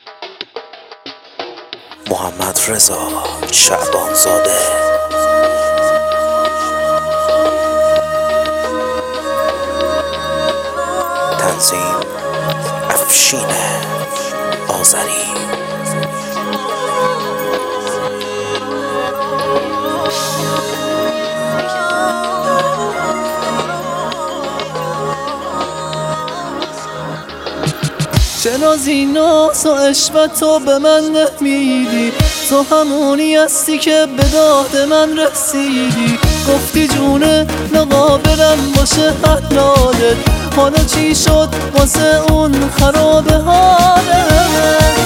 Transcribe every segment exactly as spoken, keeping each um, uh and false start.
محمد رضا شعبانزاده. تنظیم افشین آذری. چرا ناز و عشق تو به من نمیدی؟ تو همونی هستی که به داد من رسیدی. گفتی جونه نقابلم باشه حلالت، حالا چی شد واسه اون خراب حالت؟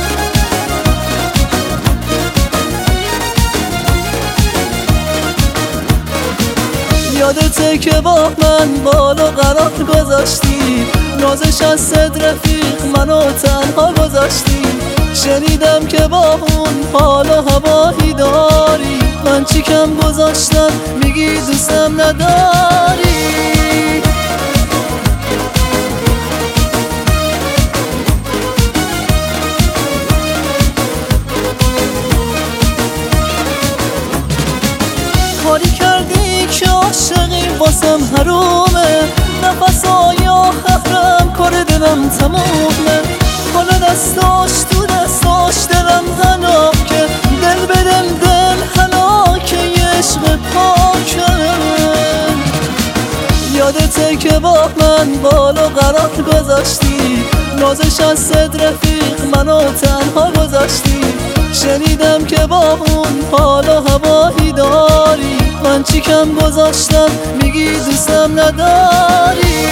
یادته که با من بالا قرار گذاشتی، نازش از صد رفیق منو تنها گذاشتی. شنیدم که با اون حال و هوایی داری، من چی کم گذاشتم میگی دوستم نداری؟ کاری کردی که عاشقی واسم حرومه، نفسای آخرم کار دلم تمومه. حالا دستاش تو دستاش دلم هلاکه، دل بدم دل هلاکه یه عشق پاکه. یادته که با من بالا قرار گذاشتی، نازش از صد رفیق منو تنها گذاشتی. شنیدم که با اون حال و هوایی داری، من چی کم گذاشتم میگی دوستم نداری؟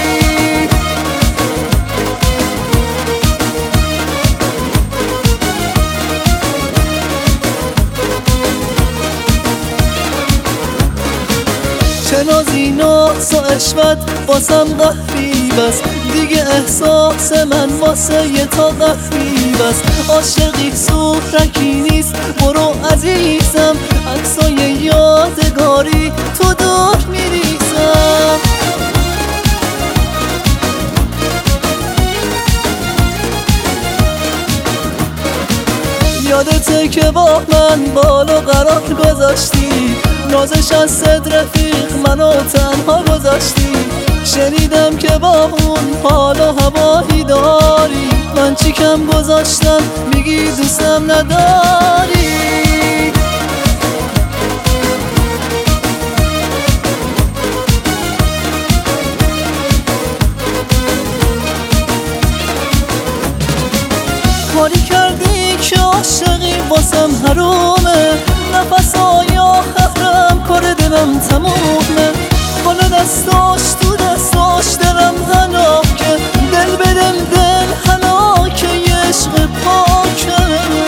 چه نازی ناز و عشقت واسم قهری بس، دیگه احساس من واسه یه تا قهری بس. عاشقی صورکی نیست برو عزیزم، عکسای یادگاری تو دور میریزم. یادته که با من بالا قرار گذاشتی، نازش از صد رفیق منو تنها گذاشتی. شنیدم که با اون حال و هوایی داری، من چی کم گذاشتم میگی دوستم نداری؟ کاری کردی که عاشقی واسم حرومه، نفسای آخرم کار دلم تمومه. حالا دستاش تو دستاش دلم هلاکه، دل بدم دل هلاکه یه عشق پاکه.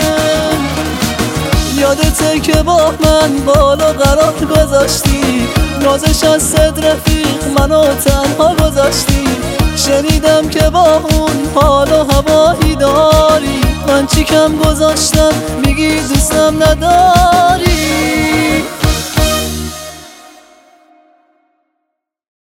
یادته که با من بالا قرار گذاشتی، نازش از صد رفیق منو تنها گذاشتی. شنیدم که با اون حال و هوایی داری، من چی کم گذاشتم میگی دوستم نداری؟